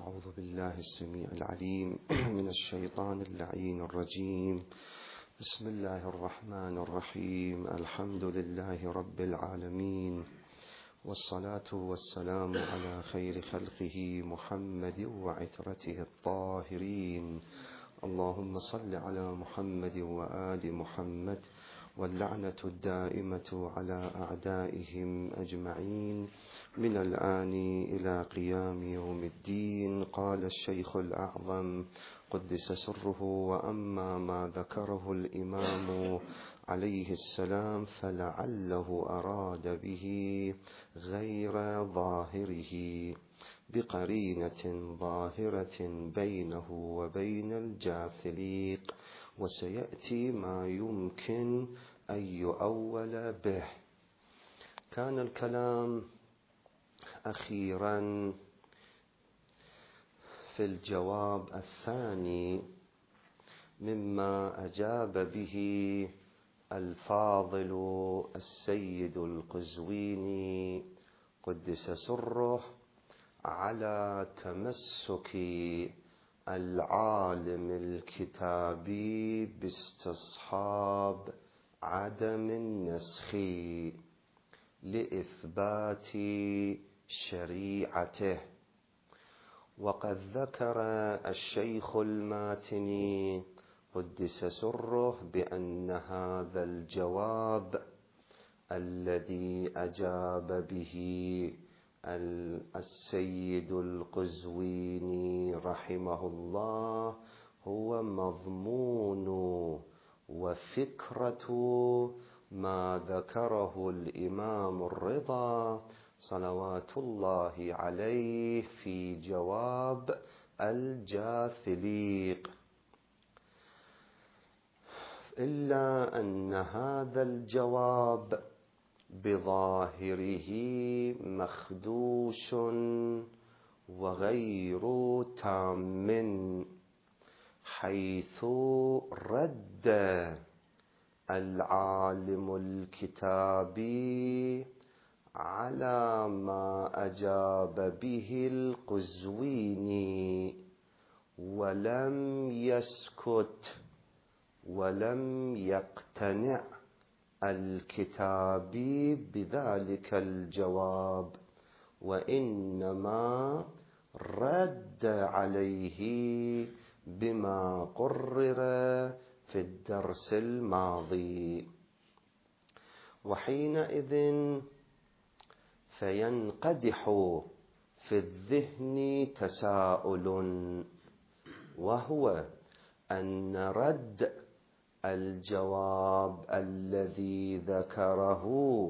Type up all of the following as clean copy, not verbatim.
أعوذ بالله السميع العليم من الشيطان اللعين الرجيم. بسم الله الرحمن الرحيم. الحمد لله رب العالمين، والصلاة والسلام على خير خلقه محمد وعترته الطاهرين. اللهم صل على محمد وآل محمد، واللعنة الدائمة على أعدائهم أجمعين من الآن إلى قيام يوم الدين. قال الشيخ الأعظم قدس سره: وأما ما ذكره الإمام عليه السلام فلعله أراد به غير ظاهره بقرينة ظاهرة بينه وبين الجاثليق، وسيأتي ما يمكن أن يؤول به. كان الكلام أخيرا في الجواب الثاني مما أجاب به الفاضل السيد القزويني قدس سره على تمسك العالم الكتابي باستصحاب عدم النسخ لإثبات شريعته. وقد ذكر الشيخ الماتني قدس سره بأن هذا الجواب الذي أجاب به السيد القزويني رحمه الله هو مضمون وفكرة ما ذكره الإمام الرضا صلوات الله عليه في جواب الجاثليق، إلا أن هذا الجواب بظاهره مخدوش وغير تام، حيث رد العالم الكتابي على ما أجاب به القزويني، ولم يسكت ولم يقتنع الكتابي بذلك الجواب، وإنما رد عليه بما قرر في الدرس الماضي. وحينئذ فينقدح في الذهن تساؤل، وهو أن رد الجواب الذي ذكره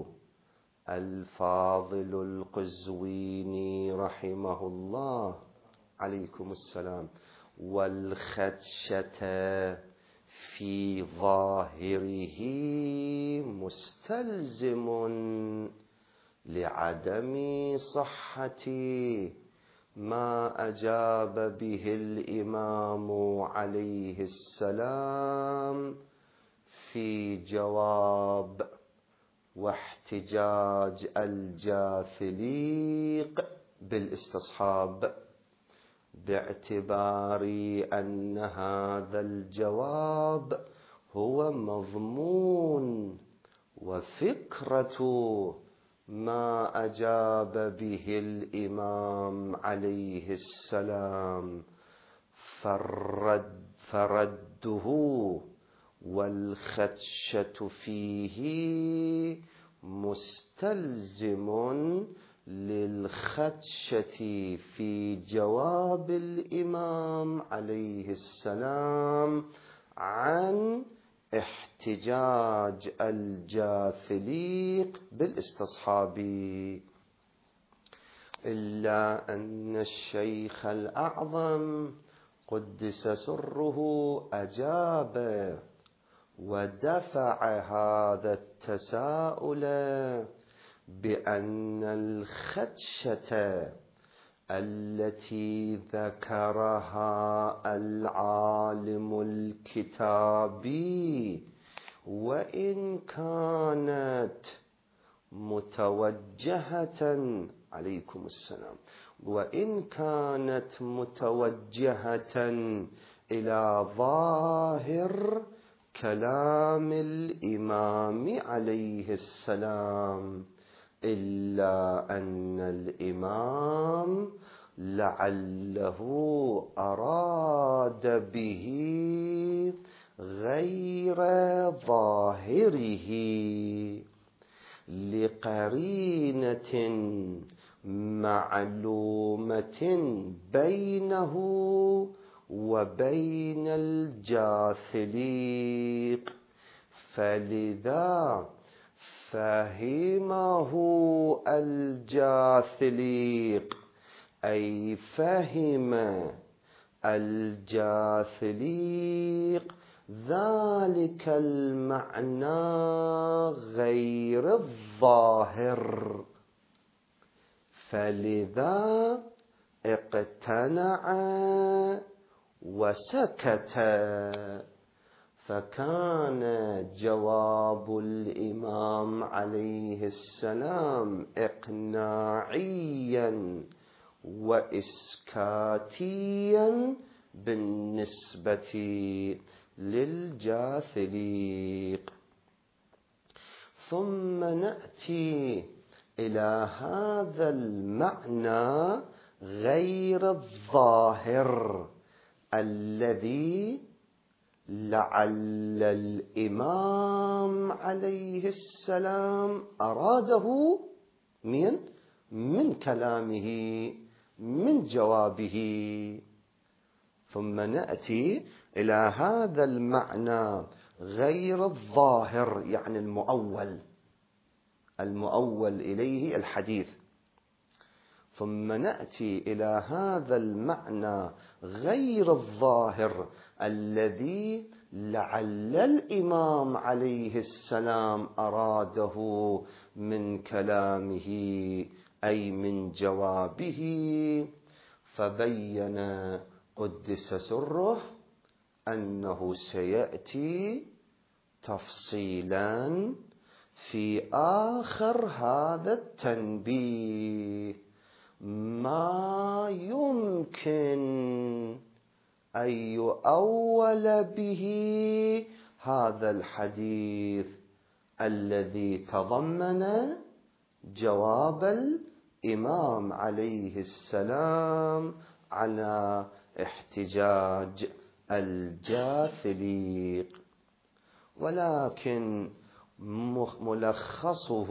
الفاضل القزويني رحمه الله عليكم السلام والخدشة في ظاهره مستلزم لعدم صحة ما أجاب به الإمام عليه السلام في جواب واحتجاج الجاثليق بالاستصحاب، باعتبار أن هذا الجواب هو مضمون وفكرة ما أجاب به الإمام عليه السلام، فرده والخدشة فيه مستلزم للخدشة في جواب الإمام عليه السلام عن احتجاج الجاثليق بالاستصحاب. إلا أن الشيخ الأعظم قدس سره أجاب ودفع هذا التساؤل بأن الخدشة التي ذكرها العالم الكتابي وإن كانت متوجهة عليكم السلام وإن كانت متوجهة إلى ظاهر كلام الإمام عليه السلام، إلا أن الإمام لعله أراد به غير ظاهره لقرينة معلومة بينه وبين الجاثليق، فلذا فهمه الجاثليق، أي فهم الجاثليق ذلك المعنى غير الظاهر، فلذا اقتنع وسكت. فكان جواب الإمام عليه السلام إقناعيا وإسكاتيا بالنسبة للجاثليق. ثم نأتي إلى هذا المعنى غير الظاهر الذي لعل الإمام عليه السلام أراده من كلامه، من جوابه. ثم نأتي إلى هذا المعنى غير الظاهر، يعني المؤول إليه الحديث. ثم نأتي إلى هذا المعنى غير الظاهر الذي لعل الإمام عليه السلام أراده من كلامه، أي من جوابه. فبين قدس سره أنه سيأتي تفصيلا في آخر هذا التنبيه ما يمكن أن يؤول به هذا الحديث الذي تضمن جواب الإمام عليه السلام على احتجاج الجاثليق. ولكن ملخصه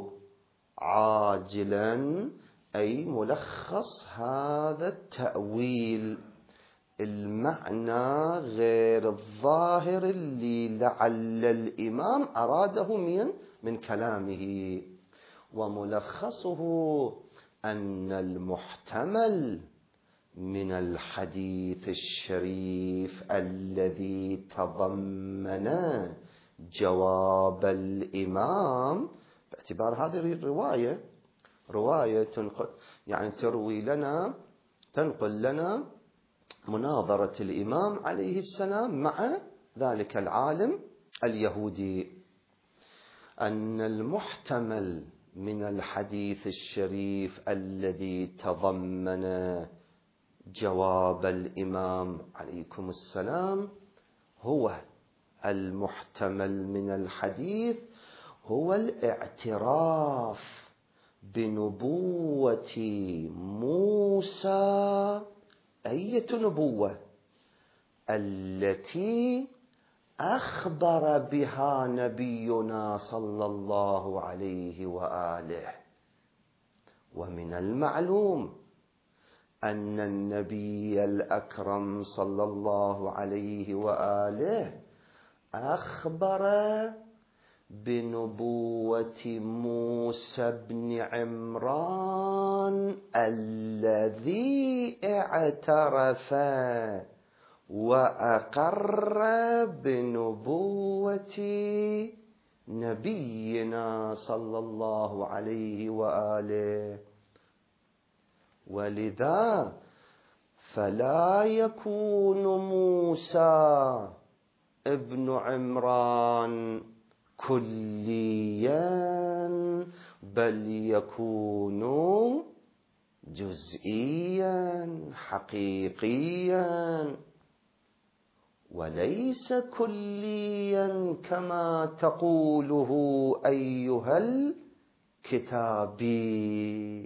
عاجلا، أي ملخص هذا التأويل، المعنى غير الظاهر اللي لعل الإمام أراده من كلامه، وملخصه أن المحتمل من الحديث الشريف الذي تضمن جواب الإمام، باعتبار هذه الرواية رواية يعني تنقل لنا مناظرة الإمام عليه السلام مع ذلك العالم اليهودي، أن المحتمل من الحديث الشريف الذي تضمن جواب الإمام عليكم السلام هو المحتمل من الحديث هو الاعتراف بنبوة موسى، أية نبوة التي أخبر بها نبينا صلى الله عليه وآله. ومن المعلوم أن النبي الأكرم صلى الله عليه وآله أخبر بنبوة موسى بن عمران الذي اعترف وأقر بنبوة نبينا صلى الله عليه وآله. ولذا فلا يكون موسى ابن عمران كليا، بل يكون جزئيا حقيقيا، وليس كليا كما تقوله أيها الكتابي،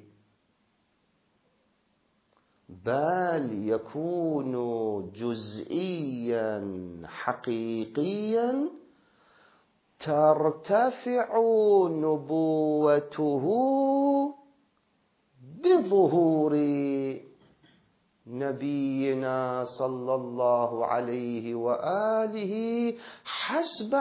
بل يكون جزئيا حقيقيا ترتفع نبوته بظهور نبينا صلى الله عليه وآله حسب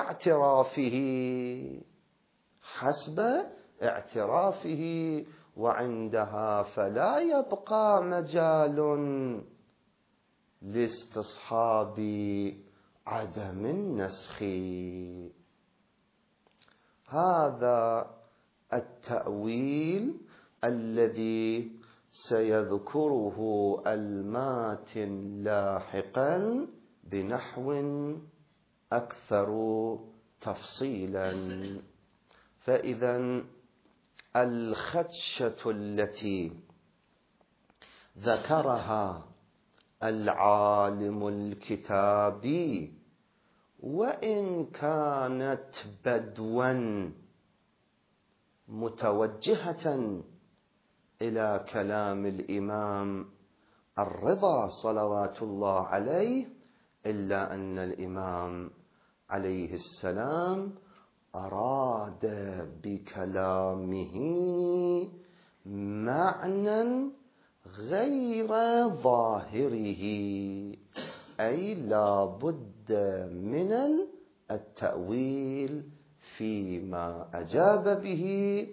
اعترافه، وعندها فلا يبقى مجال لاستصحاب عدم النسخ. هذا التأويل الذي سيذكره الماتن لاحقا بنحو أكثر تفصيلا. فإذا الخدشة التي ذكرها العالم الكتابي وإن كانت بدوا متوجهة إلى كلام الإمام الرضا صلوات الله عليه، إلا أن الإمام عليه السلام أراد بكلامه معنى غير ظاهره، أي لا بد من التأويل فيما أجاب به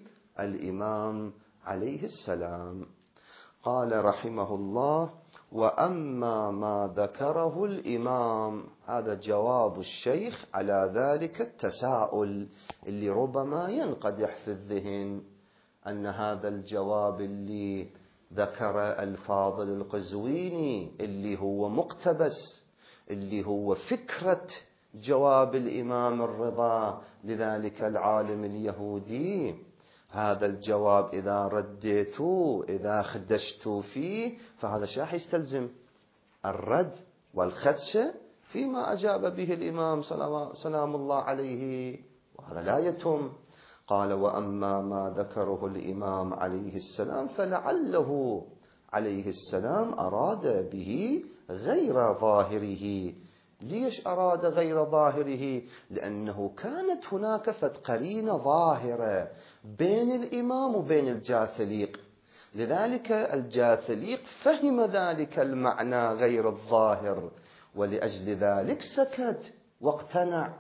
الإمام عليه السلام. قال رحمه الله: وأما ما ذكره الإمام، هذا جواب الشيخ على ذلك التساؤل اللي ربما ينقدح في الذهن، أن هذا الجواب اللي ذكر الفاضل القزويني اللي هو مقتبس، اللي هو فكرة جواب الإمام الرضا لذلك العالم اليهودي، هذا الجواب إذا رديتوا إذا خدشتوا فيه فهذا شاح يستلزم الرد والخدشة فيما أجاب به الإمام سلام الله عليه، وهذا لا يتم. قال: وأما ما ذكره الإمام عليه السلام فلعله عليه السلام أراد به غير ظاهره. ليش أراد غير ظاهره؟ لأنه كانت هناك قرينة ظاهرة بين الإمام وبين الجاثليق، لذلك الجاثليق فهم ذلك المعنى غير الظاهر، ولأجل ذلك سكت واقتنع.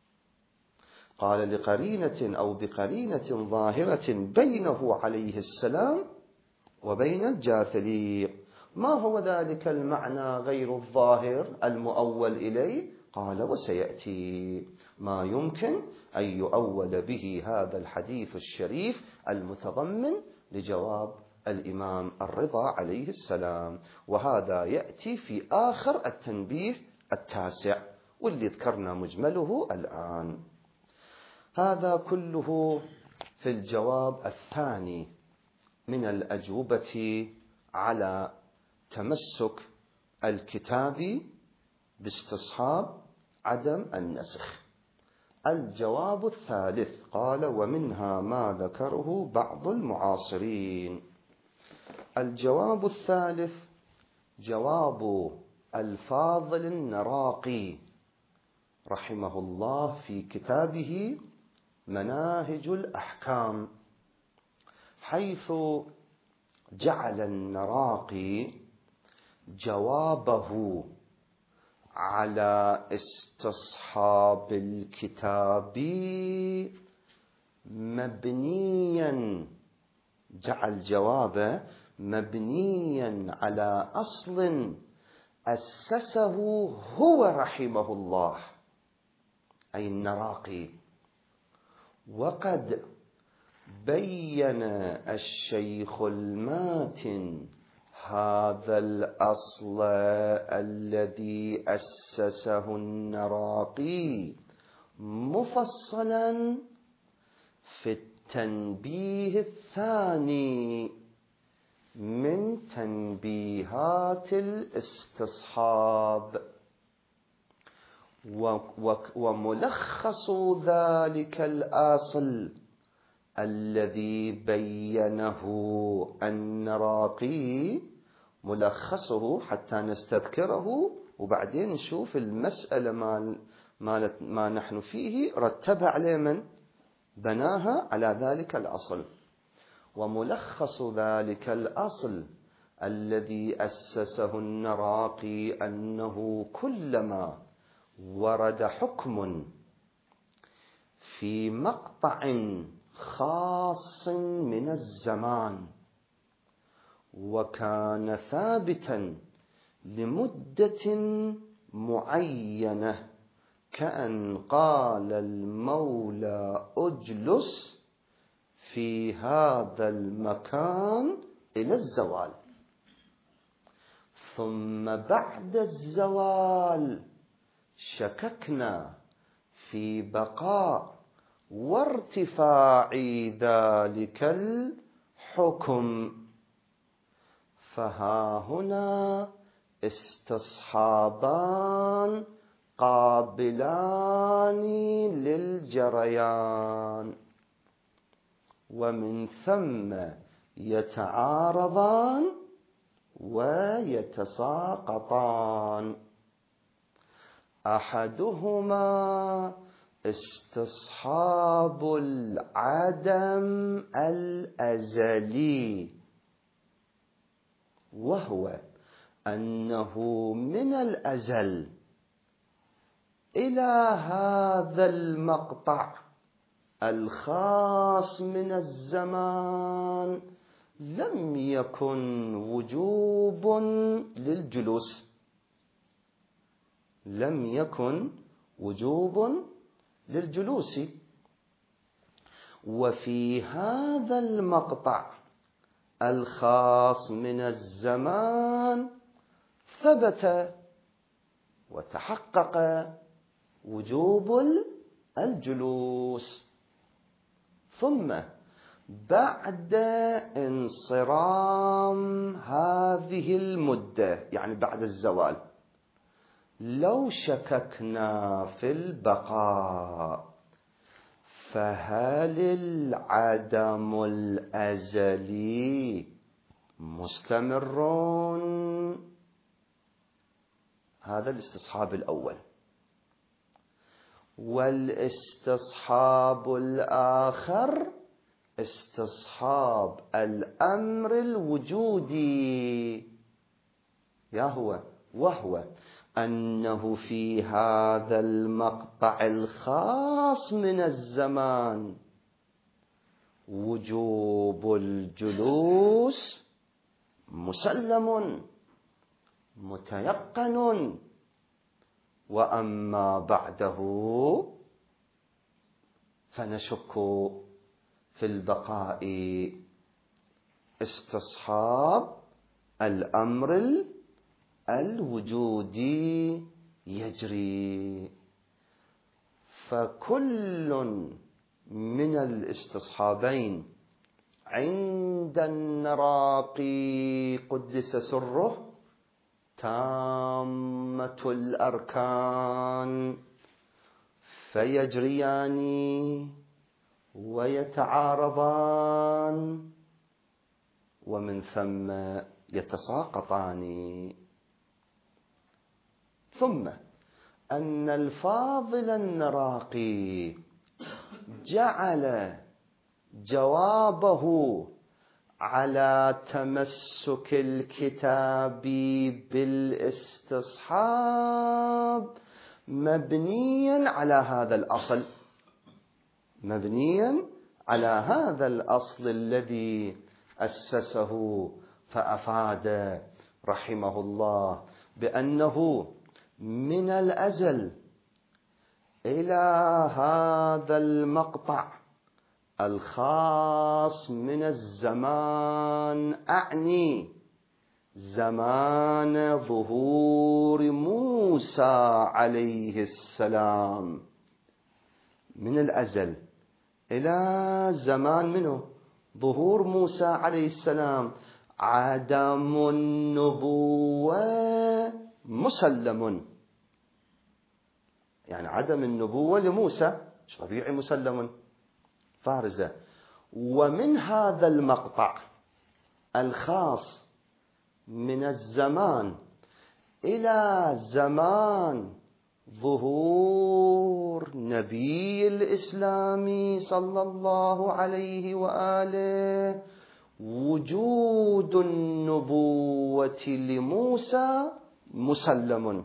قال: لقرينة أو بقرينة ظاهرة بينه عليه السلام وبين الجاثليق. ما هو ذلك المعنى غير الظاهر المؤول إليه؟ قال: وسيأتي ما يمكن أن يؤول به هذا الحديث الشريف المتضمن لجواب الإمام الرضا عليه السلام، وهذا يأتي في آخر التنبيه التاسع واللي ذكرنا مجمله الآن. هذا كله في الجواب الثاني من الأجوبة على تمسك الكتاب باستصحاب عدم النسخ. الجواب الثالث قال: ومنها ما ذكره بعض المعاصرين. الجواب الثالث جواب الفاضل النراقي رحمه الله في كتابه مناهج الأحكام، حيث جعل النراقي جوابه على استصحاب الكتاب مبنيا، جعل جوابه مبنيا على أصل أسسه هو رحمه الله، أي النراقي. وقد بين الشيخ الماتن هذا الأصل الذي أسسه النراقي مفصلا في التنبيه الثاني من تنبيهات الاستصحاب. وملخص ذلك الأصل الذي بينه النراقي، ملخصه حتى نستذكره وبعدين نشوف المسألة ما نحن فيه رتبها عليه من بناها على ذلك الأصل. وملخص ذلك الأصل الذي أسسه النراقي أنه كلما ورد حكم في مقطع خاص من الزمان وكان ثابتا لمدة معينة، كأن قال المولى اجلس في هذا المكان إلى الزوال، ثم بعد الزوال شككنا في بقاء وارتفاع ذلك الحكم، فها هنا استصحابان قابلان للجريان، ومن ثم يتعارضان ويتساقطان. أحدهما استصحاب العدم الأزلي، وهو أنه من الأزل إلى هذا المقطع الخاص من الزمان لم يكن وجوب للجلوس، لم يكن وجوب للجلوس. وفي هذا المقطع الخاص من الزمان ثبت وتحقق وجوب الجلوس. ثم بعد انصرام هذه المدة، يعني بعد الزوال، لو شككنا في البقاء فهل العدم الأزلي مستمر؟ هذا الاستصحاب الأول. والاستصحاب الآخر استصحاب الأمر الوجودي، وهو أنه في هذا المقطع الخاص من الزمان وجوب الجلوس مسلم متيقن، وأما بعده فنشك في البقاء. استصحاب الأمر الوجودي يجري، فكل من الاستصحابين عند النراقي قدس سره تامة الأركان، فيجريان ويتعارضان ومن ثم يتساقطان. ثم أن الفاضل النراقي جعل جوابه على تمسك الكتاب بالاستصحاب مبنيا على هذا الأصل، مبنيا على هذا الأصل الذي أسسه، فأفاد رحمه الله بأنه من الأزل إلى هذا المقطع الخاص من الزمان، أعني زمان ظهور موسى عليه السلام، من الأزل إلى زمان منه ظهور موسى عليه السلام، عدم النبوة مسلم، يعني عدم النبوة لموسى طبيعي مسلم فارزة. ومن هذا المقطع الخاص من الزمان إلى زمان ظهور نبي الإسلام صلى الله عليه وآله وجود النبوة لموسى مسلم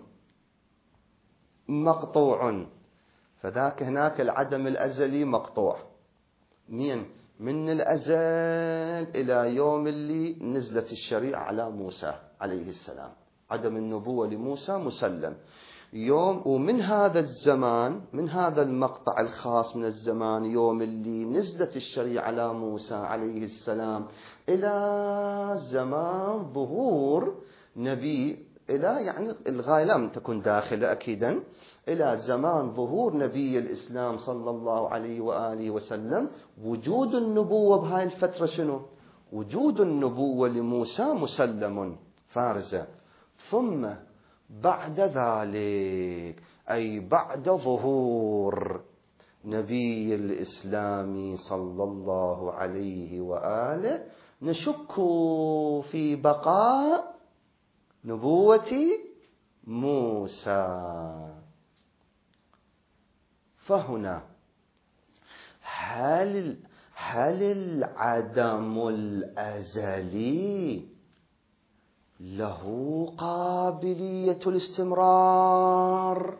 مقطوع. فذاك هناك العدم الأزلي مقطوع من الأزل إلى يوم اللي نزلت الشريعة على موسى عليه السلام. عدم النبوة لموسى مسلم يوم. ومن هذا الزمان، من هذا المقطع الخاص من الزمان يوم اللي نزلت الشريعة على موسى عليه السلام إلى زمان ظهور نبي، إلى يعني الغاية لم تكن داخلة أكيدا، إلى زمان ظهور نبي الإسلام صلى الله عليه وآله وسلم. وجود النبوة بهاي الفترة شنو؟ وجود النبوة لموسى مسلم فارزة. ثم بعد ذلك أي بعد ظهور نبي الإسلام صلى الله عليه وآله نشك في بقاء نبوة موسى. فهنا هل العدم الأزلي له قابلية الاستمرار؟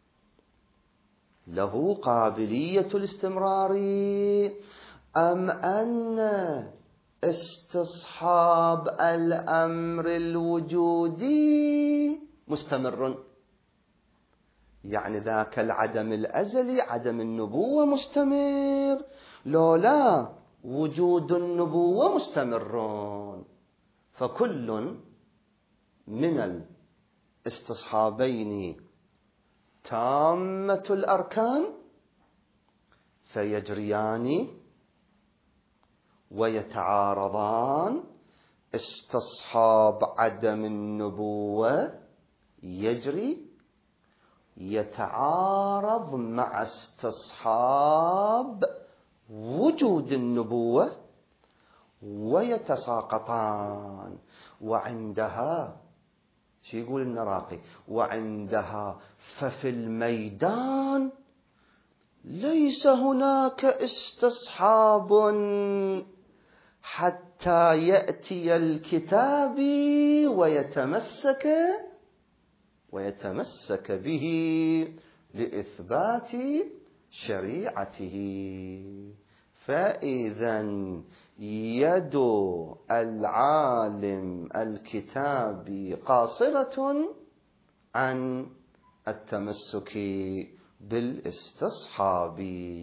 له قابلية الاستمرار أم أن استصحاب الأمر الوجودي مستمر؟ يعني ذاك العدم الأزلي عدم النبوة مستمر، لا وجود النبوة مستمر. فكل من الاستصحابين تامة الأركان فيجريان ويتعارضان. استصحاب عدم النبوة يتعارض مع استصحاب وجود النبوة ويتساقطان. وعندها شو يقول النراقي؟ وعندها ففي الميدان ليس هناك استصحاب حتى يأتي الكتاب ويتمسك به لإثبات شريعته. فإذا يد العالم الكتابي قاصرة عن التمسك بالاستصحاب،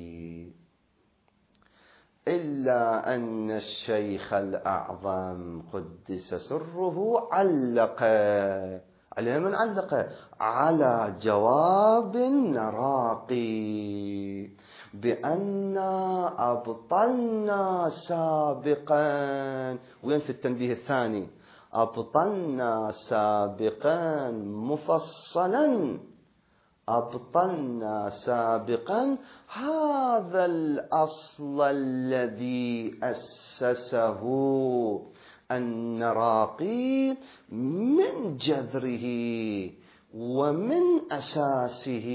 إلا أن الشيخ الأعظم قدس سره علق على من علق على جواب النراقي بأن أبطلنا سابقا. وين في التنبيه الثاني؟ أبطلنا سابقا مفصلا، أبطلنا سابقا هذا الأصل الذي أسسه النراقي من جذره ومن أساسه.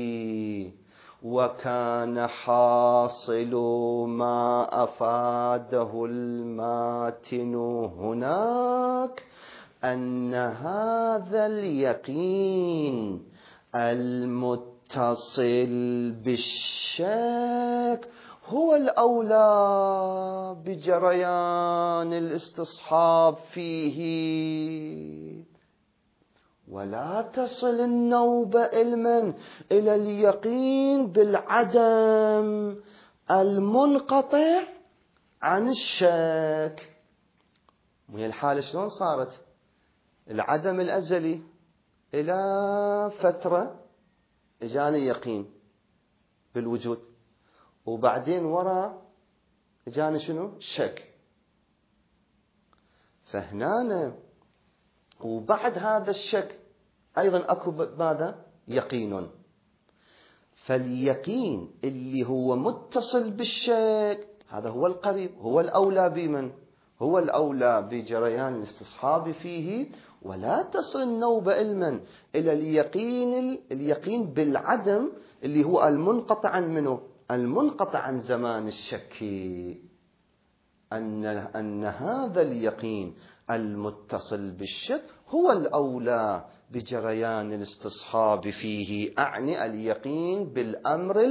وكان حاصل ما أفاده الماتن هناك أن هذا اليقين المتصل بالشك هو الأولى بجريان الاستصحاب فيه، ولا تصل النوبة علما إلى اليقين بالعدم المنقطع عن الشك. وهي الحالة شلون صارت؟ العدم الأزلي إلى فترة إجاني يقين بالوجود، وبعدين وراء إجاني شنو؟ شك. فهنا وبعد هذا الشك أيضا أكو ماذا؟ يقين. فاليقين اللي هو متصل بالشك هذا هو القريب، هو الأولى بمن؟ هو الأولى بجريان الاستصحاب فيه، ولا تصل النوبة علما إلى اليقين بالعدم اللي هو المنقطع عن منه؟ المنقطع عن زمان الشك. أن هذا اليقين المتصل بالشك هو الأولى بجريان الاستصحاب فيه، أعني اليقين بالأمر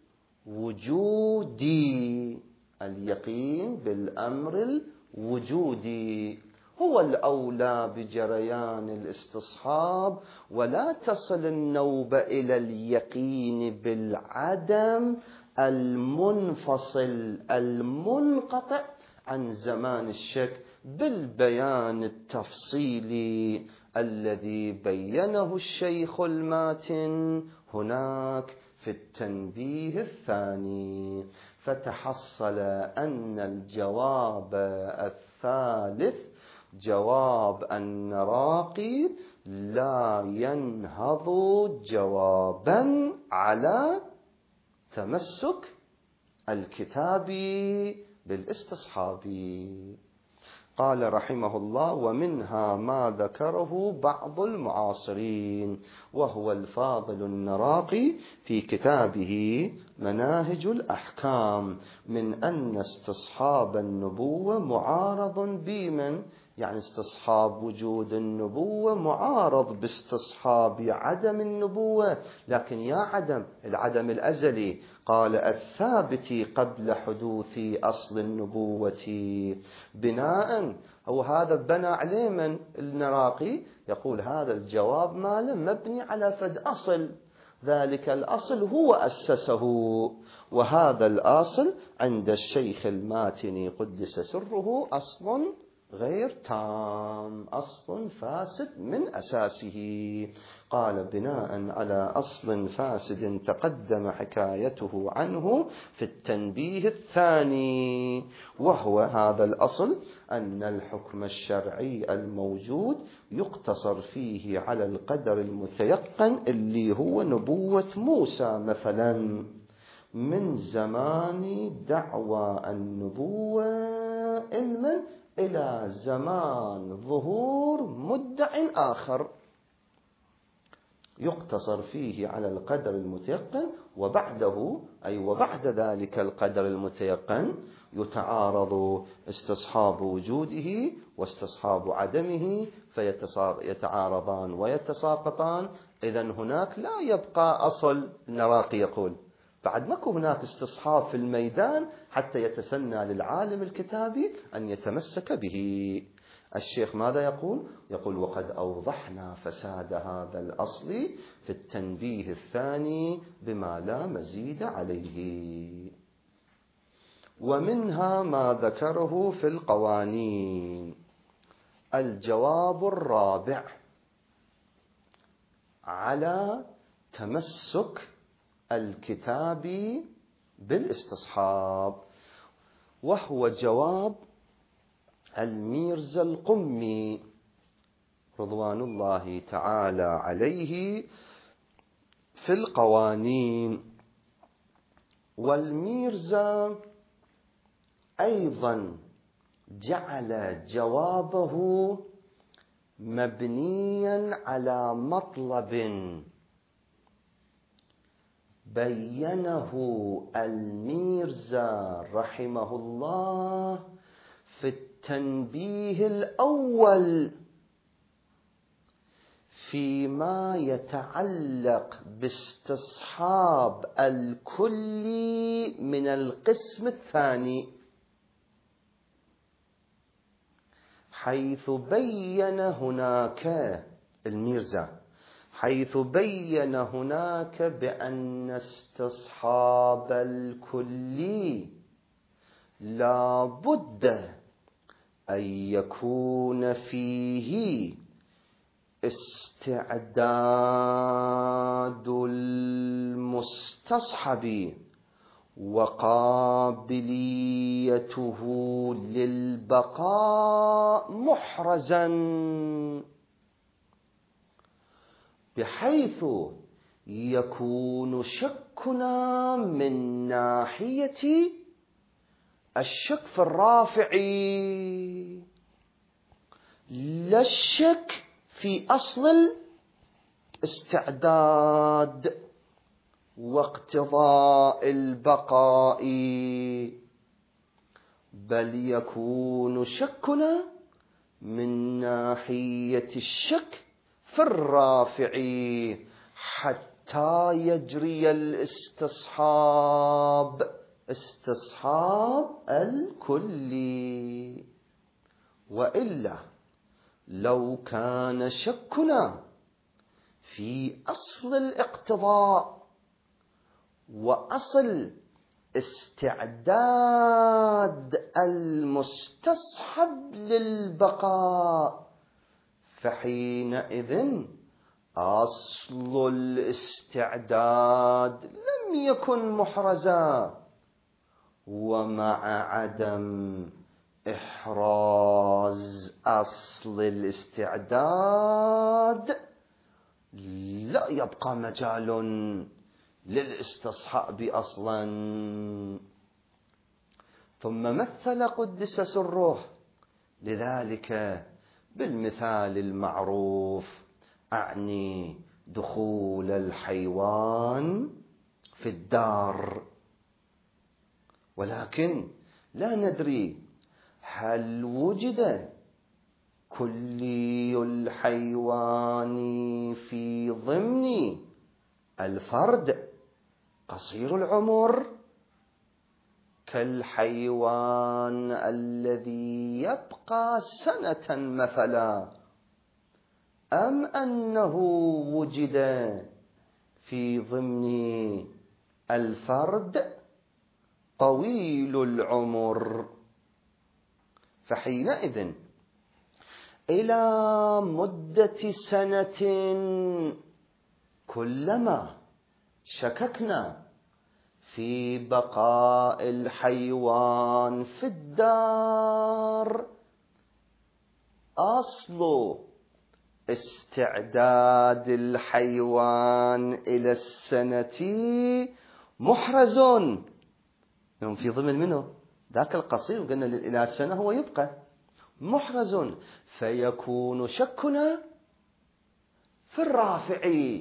الوجودي. اليقين بالأمر الوجودي هو الأولى بجريان الاستصحاب، ولا تصل النوبة إلى اليقين بالعدم المنفصل المنقطع عن زمان الشك بالبيان التفصيلي الذي بينه الشيخ الماتن هناك في التنبيه الثاني. فتحصل أن الجواب الثالث جواب النراقي لا ينهض جوابا على تمسك الكتاب بالاستصحاب. قال رحمه الله: ومنها ما ذكره بعض المعاصرين، وهو الفاضل النراقي في كتابه مناهج الأحكام، من أن استصحاب النبوة معارض بمن؟ يعني استصحاب وجود النبوة معارض باستصحاب عدم النبوة. لكن يا العدم الأزلي، قال الثابت قبل حدوث أصل النبوة بناء، أو هذا بنى عليه من النراقي؟ يقول هذا الجواب ماله مبني على فد أصل، ذلك الأصل هو أسسه، وهذا الأصل عند الشيخ الماتني قدس سره أصل غير تام، أصل فاسد من أساسه. قال بناء على أصل فاسد تقدم حكايته عنه في التنبيه الثاني، وهو هذا الأصل أن الحكم الشرعي الموجود يقتصر فيه على القدر المتيقن اللي هو نبوة موسى مثلا، من زمان دعوى النبوة علما إلى زمان ظهور مدع آخر، يقتصر فيه على القدر المتيقن، وبعده أي وبعد ذلك القدر المتيقن يتعارض استصحاب وجوده واستصحاب عدمه، فيتعارضان ويتساقطان. إذن هناك لا يبقى أصل. النراقي يقول بعد ماكو هناك استصحاب في الميدان حتى يتسنى للعالم الكتابي أن يتمسك به. الشيخ ماذا يقول؟ يقول: وقد أوضحنا فساد هذا الأصل في التنبيه الثاني بما لا مزيد عليه. ومنها ما ذكره في القوانين. الجواب الرابع على تمسك الكتاب بالاستصحاب، وهو جواب الميرزا القمي رضوان الله تعالى عليه في القوانين. والميرزا أيضا جعل جوابه مبنيا على مطلب بينه الميرزا رحمه الله في التنبيه الأول فيما يتعلق باستصحاب الكل من القسم الثاني، حيث بين هناك الميرزا بأن استصحاب الكل لا بد أن يكون فيه استعداد المستصحب وقابليته للبقاء محرزا، بحيث يكون شكنا من ناحية الشك في الرافعي، لا الشك في أصل الاستعداد واقتضاء البقاء، بل يكون شكنا من ناحية الشك في الرافعي حتى يجري استصحاب الكلي. وإلا لو كان شكنا في أصل الاقتضاء وأصل استعداد المستصحب للبقاء، فحينئذ أصل الاستعداد لم يكن محرزا، ومع عدم إحراز أصل الاستعداد لا يبقى مجال للاستصحاب أصلا. ثم مثل قدس سره لذلك بالمثال المعروف، أعني دخول الحيوان في الدار، ولكن لا ندري هل وجد كلي الحيوان في ضمن الفرد قصير العمر كالحيوان الذي يبقى سنة مثلا، أم أنه وجد في ضمن الفرد طويل العمر، فحينئذ إلى مدة سنة كلما شككنا في بقاء الحيوان في الدار، أصل استعداد الحيوان إلى السنة محرز في ضمن منه ذاك القصير، قلنا إلى السنة هو يبقى محرز، فيكون شكنا في الرافع،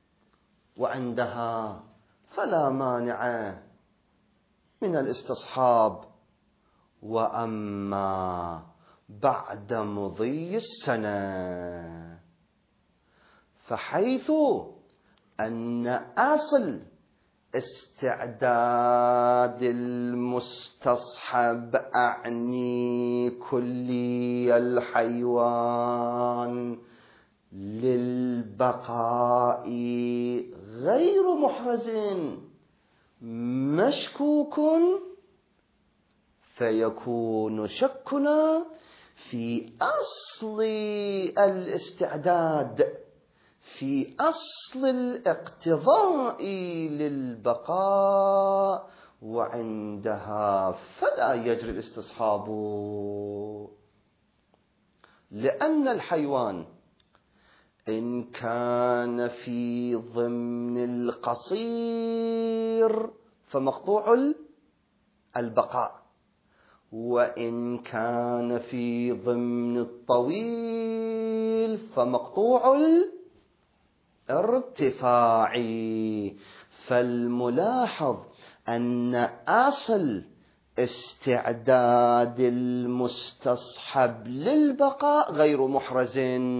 وعندها فلا مانع من الاستصحاب. وأما بعد مضي السنة، فحيث أن أصل استعداد المستصحب أعني كلي الحيوان للبقاء غير محرز مشكوك، فيكون شكنا في أصل الاستعداد، في أصل الاقتضاء للبقاء، وعندها فلا يجري الاستصحاب، لأن الحيوان إن كان في ضمن القصير فمقطوع البقاء، وإن كان في ضمن الطويل فمقطوع الارتفاع. فالملاحظ أن أصل استعداد المستصحب للبقاء غير محرز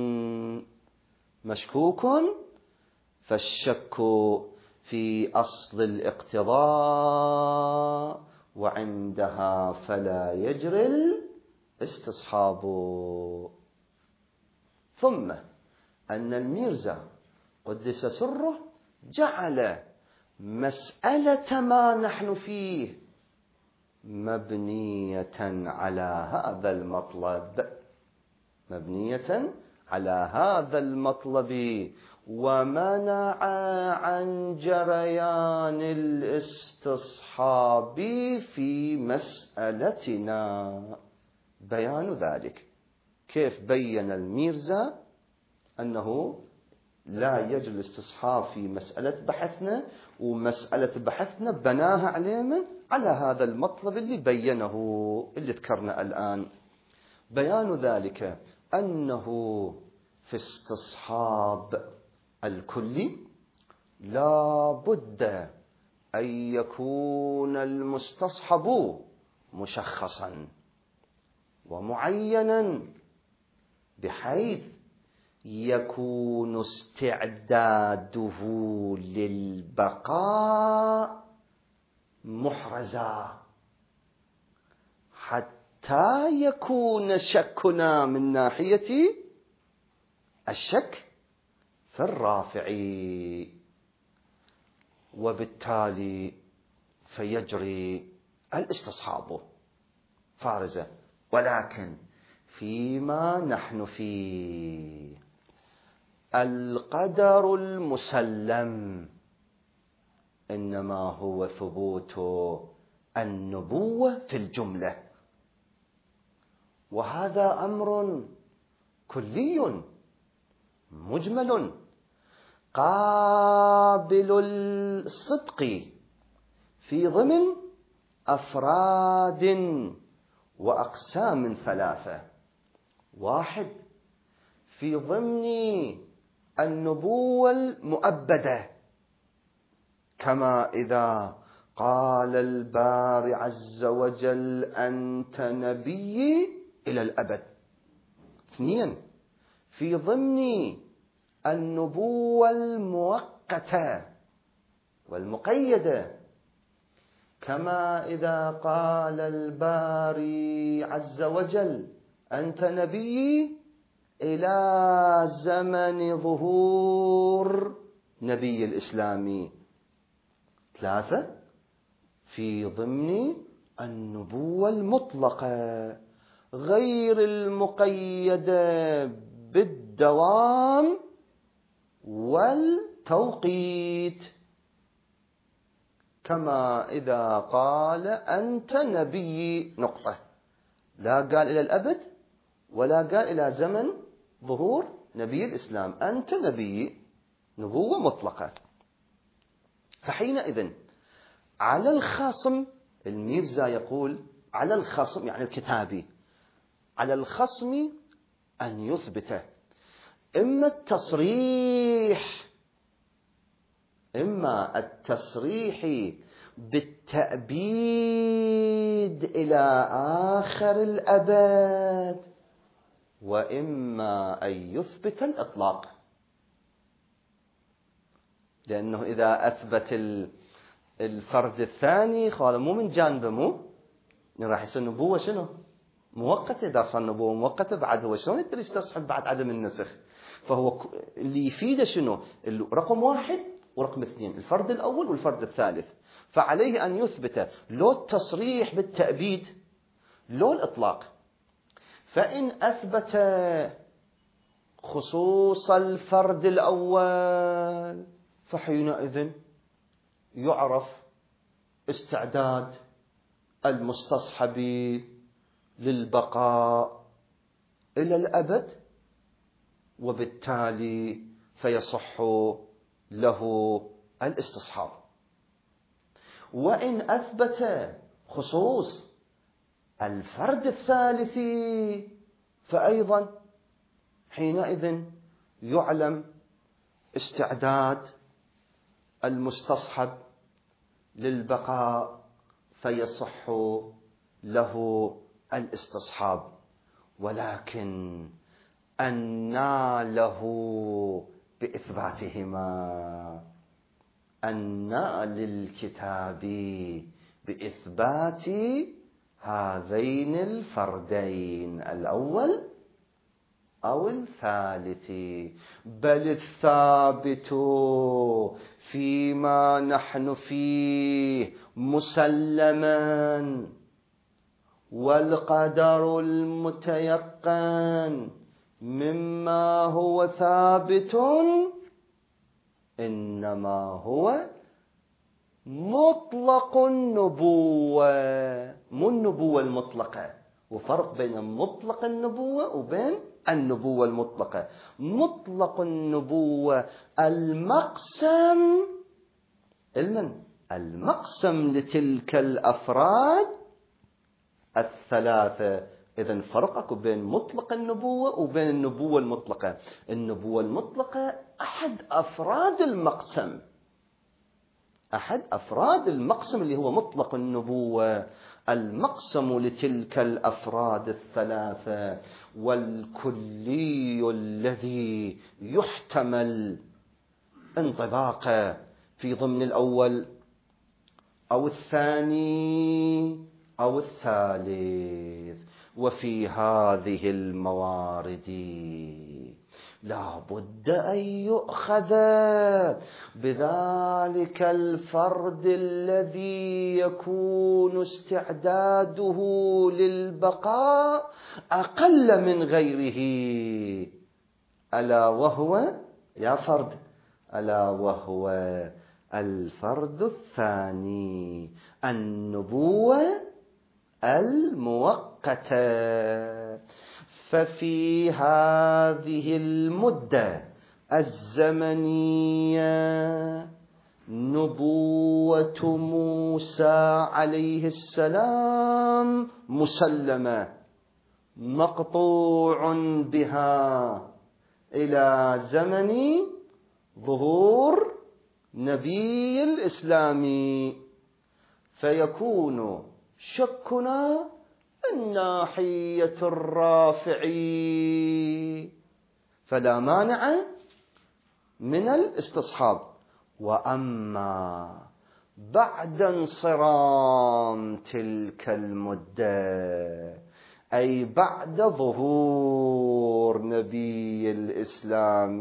مشكوك، فالشك في أصل الاقتضاء، وعندها فلا يجري الاستصحاب. ثم أن الميرزا قدس سره جعل مسألة ما نحن فيه مبنية على هذا المطلب، مبنية على هذا المطلب ومنع عن جريان الاستصحاب في مسألتنا. بيان ذلك، كيف بين الميرزا أنه لا يجوز الاستصحاب في مسألة بحثنا، ومسألة بحثنا بناها عليه من على هذا المطلب اللي بينه اللي ذكرنا الآن. بيان ذلك أنه في استصحاب الكلي لا بد أن يكون المستصحب مشخصا ومعينا، بحيث يكون استعداده للبقاء محرزا، حتى يكون شكنا من ناحية الشك في الرافع، وبالتالي فيجري الاستصحاب فارزة. ولكن فيما نحن فيه القدر المسلم إنما هو ثبوت النبوة في الجملة، وهذا أمر كلي مجمل قابل الصدق في ضمن أفراد وأقسام ثلاثة. واحد، في ضمن النبوة المؤبدة، كما إذا قال الباري عز وجل أنت نبي إلى الأبد. اثنين، في ضمن النبوة المؤقتة والمقيدة، كما إذا قال الباري عز وجل أنت نبي إلى زمن ظهور نبي الإسلام. ثلاثة، في ضمن النبوة المطلقة غير المقيدة بالدوام والتوقيت، كما إذا قال أنت نبي نقطة، لا قال إلى الأبد ولا قال إلى زمن ظهور نبي الإسلام، أنت نبي، نبوة مطلقة. فحينئذ على الخصم، الميرزا يقول على الخصم يعني الكتابي، على الخصم أن يثبت إما التصريح بالتأبيد إلى آخر الأبد، وإما أن يثبت الإطلاق. لأنه إذا أثبت الفرد الثاني قال مو من جانبه، مو راح يصير نبوة شنو مؤقتة. إذا صار نبوة مؤقتة بعد هو شلون يقدر يستصحب بعد عدم النسخ؟ فهو اللي يفيده شنو؟ رقم واحد ورقم اثنين، الفرد الأول والفرد الثالث. فعليه أن يثبت لو التصريح بالتأبيد لو الإطلاق. فإن أثبت خصوص الفرد الأول فحينئذ يعرف استعداد المستصحب للبقاء إلى الأبد، وبالتالي فيصح له الاستصحاب. وإن أثبت خصوص الفرد الثالث فأيضا حينئذ يعلم استعداد المستصحب للبقاء فيصح له الاستصحاب. ولكن أنى له بإثباتهما، أنى للكتاب بإثبات هذين الفردين الأول أو الثالث، بل الثابت فيما نحن فيه مسلما، والقدر المتيقن مما هو ثابت إنما هو مطلق النبوة، مو النبوة المطلقة. وفرق بين مطلق النبوة وبين النبوة المطلقة. مطلق النبوة المقسم لتلك الأفراد الثلاثة. إذن فرق بين مطلق النبوة وبين النبوة المطلقة. النبوة المطلقة أحد أفراد المقسم، أحد أفراد المقسم اللي هو مطلق النبوة، المقسم لتلك الأفراد الثلاثة، والكلي الذي يحتمل انطباقه في ضمن الأول أو الثاني أو الثالث. وفي هذه الموارد لا بد أن يؤخذ بذلك الفرد الذي يكون استعداده للبقاء أقل من غيره، ألا وهو يا فرد، ألا وهو الفرد الثاني، النبوة المؤقتة. ففي هذه المدة الزمنية نبوة موسى عليه السلام مسلمة مقطوع بها إلى زمن ظهور نبي الإسلام. فيكون شكنا الناحية الرافعي فلا مانع من الاستصحاب. وأما بعد انصرام تلك المدة، أي بعد ظهور نبي الإسلام،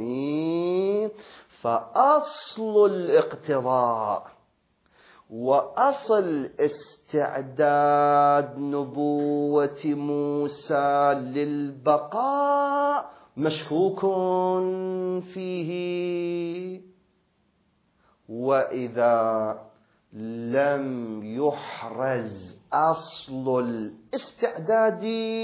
فأصل الاقتضاء وأصل استعداد نبوة موسى للبقاء مشكوك فيه. وإذا لم يحرز أصل الاستعداد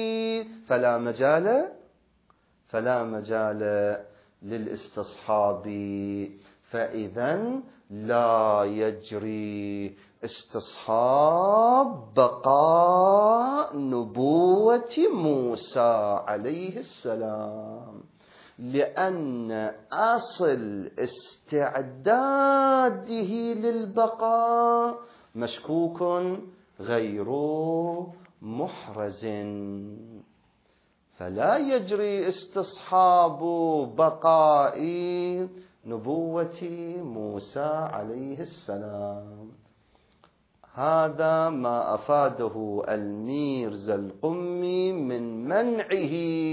فلا مجال للاستصحاب. فإذا لا يجري استصحاب بقاء نبوة موسى عليه السلام، لأن أصل استعداده للبقاء مشكوك غير محرز. فلا يجري استصحاب بقاء نبوة موسى عليه السلام. هذا ما أفاده الميرزا القمي من منعه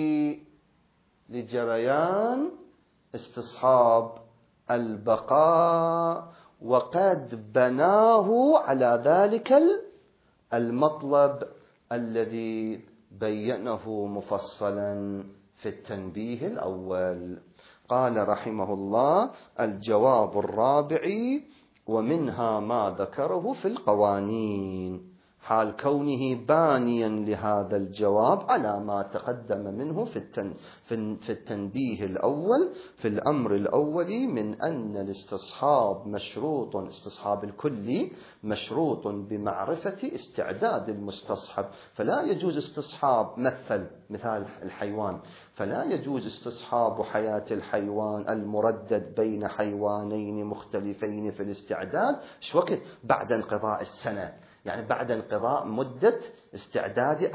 لجريان استصحاب البقاء، وقد بناه على ذلك المطلب الذي بينه مفصلا في التنبيه الأول. قال رحمه الله: الجواب الرابع: ومنها ما ذكره في القوانين، حال كونه بانيا لهذا الجواب على ما تقدم منه في التنبيه الأول في الأمر الأول، من أن الاستصحاب مشروط، استصحاب الكلي مشروط بمعرفة استعداد المستصحب. فلا يجوز استصحاب مثال الحيوان، فلا يجوز استصحاب حياة الحيوان المردد بين حيوانين مختلفين في الاستعداد وقت بعد انقضاء السنة، يعني بعد انقضاء مدة استعداد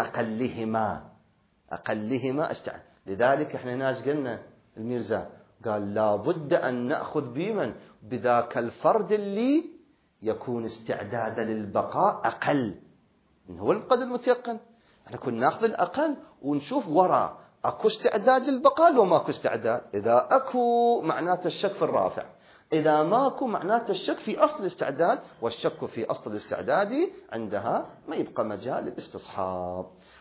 أقلهما استعداد. لذلك احنا ناس قلنا الميرزا قال لا بد أن نأخذ بذاك الفرد اللي يكون استعدادا للبقاء أقل، هو القدر المتيقن. احنا كنا نأخذ الأقل ونشوف وراء أكو استعداد للبقاء لو ماكو استعداد. إذا أكو معناته الشك في الرافع، إذا ماكو معناته الشك في أصل الاستعداد، والشك في أصل الاستعداد عندها ما يبقى مجال للاستصحاب.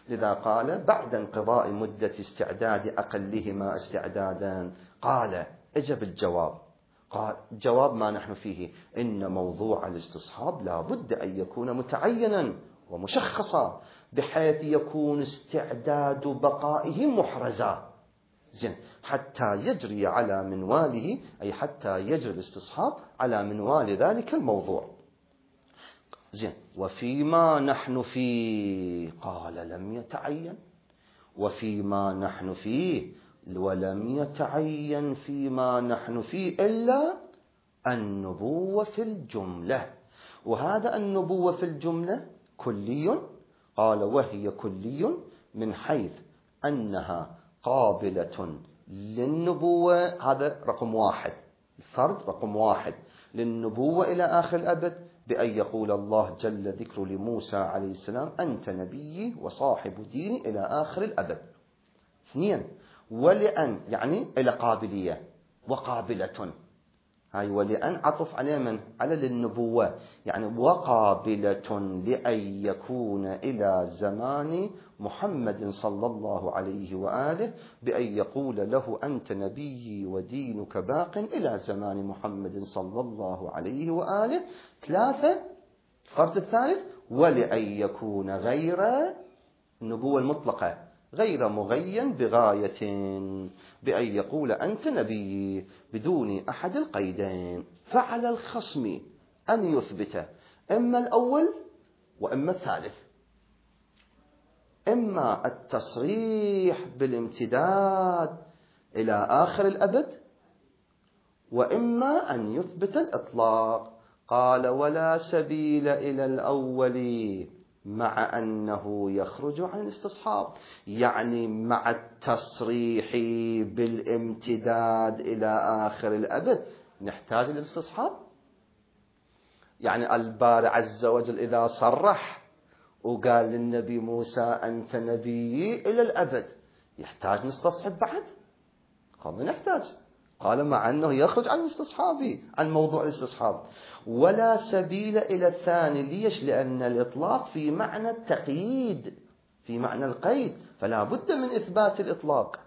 لذا قال بعد انقضاء مدة استعداد أقلهما استعدادا قال اجب الجواب. قال جواب ما نحن فيه إن موضوع الاستصحاب لا بد أن يكون متعينا ومشخصا بحيث يكون استعداد بقائه محرزا زين حتى يجري على منواله، أي حتى يجري الاستصحاب على منوال ذلك الموضوع. زين وفيما نحن فيه قال لم يتعين، وفيما نحن فيه ولم يتعين فيما نحن فيه إلا النبوة في الجملة. وهذا النبوة في الجملة كلي، قال وهي كلي من حيث أنها قابلة للنبوة، هذا رقم واحد، الفرد رقم واحد للنبوة إلى آخر الأبد، بأن يقول الله جل ذكر لموسى عليه السلام أنت نبيي وصاحب ديني إلى آخر الأبد. اثنين ولأن يعني إلى قابلية وقابلة، هاي ولأن عطف على من؟ على للنبوة، يعني وقابلة لأن يكون إلى زمان محمد صلى الله عليه وآله، بأن يقول له أنت نبيي ودينك باق إلى زمان محمد صلى الله عليه وآله. ثلاثة الفرد الثالث ولأن يكون غير النبوة المطلقة غير مغين بغاية، بأن يقول أنت نبي بدون أحد القيدين. فعلى الخصم أن يثبت إما الأول وإما الثالث، إما التصريح بالامتداد إلى آخر الأبد، وإما أن يثبت الإطلاق. قال ولا سبيل إلى الأول مع أنه يخرج عن الاستصحاب، يعني مع التصريح بالامتداد إلى آخر الأبد نحتاج للاستصحاب. يعني الباري عز وجل إذا صرح وقال للنبي موسى أنت نبيي إلى الأبد يحتاج نستصحب بعد؟ قال ما نحتاج، قال مع أنه يخرج عن الاستصحاب، عن موضوع الاستصحاب. ولا سبيل إلى الثاني، ليش؟ لأن الإطلاق في معنى التقييد، في معنى القيد، فلا بد من إثبات الإطلاق.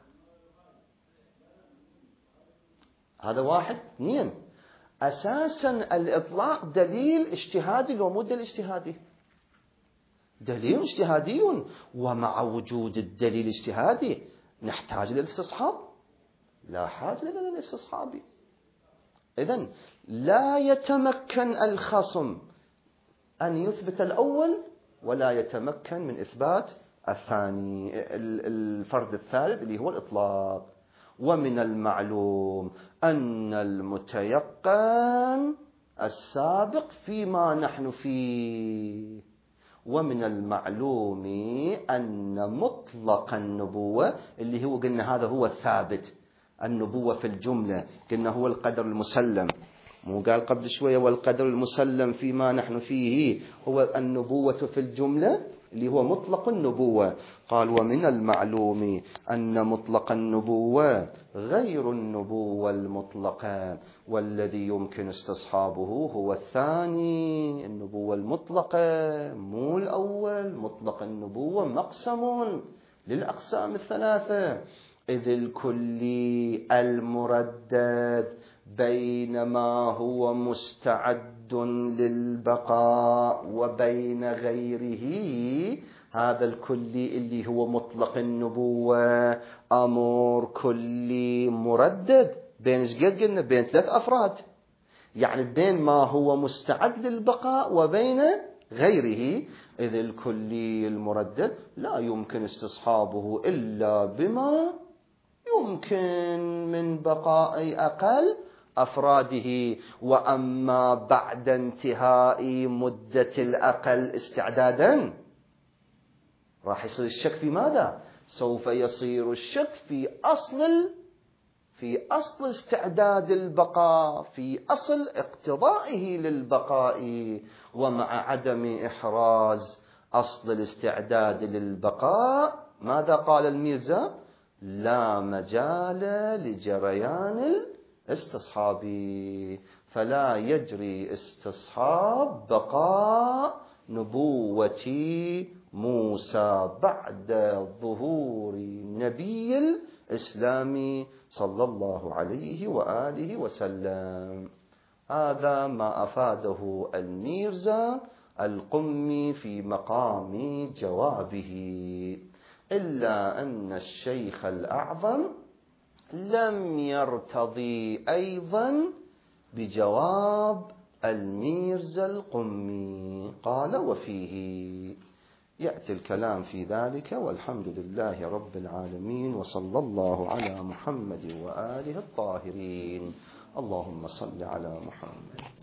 هذا واحد. اثنين أساسا الإطلاق دليل اجتهادي لو مو دليل اجتهادي، دليل اجتهادي، ومع وجود الدليل الاجتهادي نحتاج للاستصحاب؟ لا حاجة للاستصحاب. إذن لا يتمكن الخصم أن يثبت الأول ولا يتمكن من إثبات الثاني، الفرد الثالث اللي هو الإطلاق. ومن المعلوم أن المتيقن السابق فيما نحن فيه، ومن المعلوم أن مطلق النبوة اللي هو قلنا هذا هو الثابت، النبوة في الجملة قلنا هو القدر المسلم، مو قال قبل شوية والقدر المسلم فيما نحن فيه هو النبوة في الجملة اللي هو مطلق النبوة. قال ومن المعلوم أن مطلق النبوة غير النبوة المطلقة، والذي يمكن استصحابه هو الثاني، النبوة المطلقة مو الأول. مطلق النبوة مقسم للأقسام الثلاثة، إذ الكلي المردد بين ما هو مستعد للبقاء وبين غيره. هذا الكلي اللي هو مطلق النبوة أمر كلي مردد بين ايش قد قلنا؟ بين ثلاث أفراد، يعني بين ما هو مستعد للبقاء وبين غيره. إذ الكلي المردد لا يمكن استصحابه إلا بما يمكن من بقاء أقل أفراده. وأما بعد انتهاء مدة الأقل استعدادا راح يصير الشك في ماذا؟ سوف يصير الشك في أصل استعداد البقاء، في أصل اقتضائه للبقاء. ومع عدم إحراز أصل الاستعداد للبقاء ماذا قال الميرزا؟ لا مجال لجريان الاستصحاب، فلا يجري استصحاب بقاء نبوتي موسى بعد ظهور النبي الإسلامي صلى الله عليه وآله وسلم. هذا ما أفاده الميرزا القمي في مقام جوابه، إلا أن الشيخ الأعظم لم يرتضي أيضا بجواب الميرزا القمي. قال وفيه. يأتي الكلام في ذلك، والحمد لله رب العالمين، وصلى الله على محمد وآله الطاهرين. اللهم صل على محمد.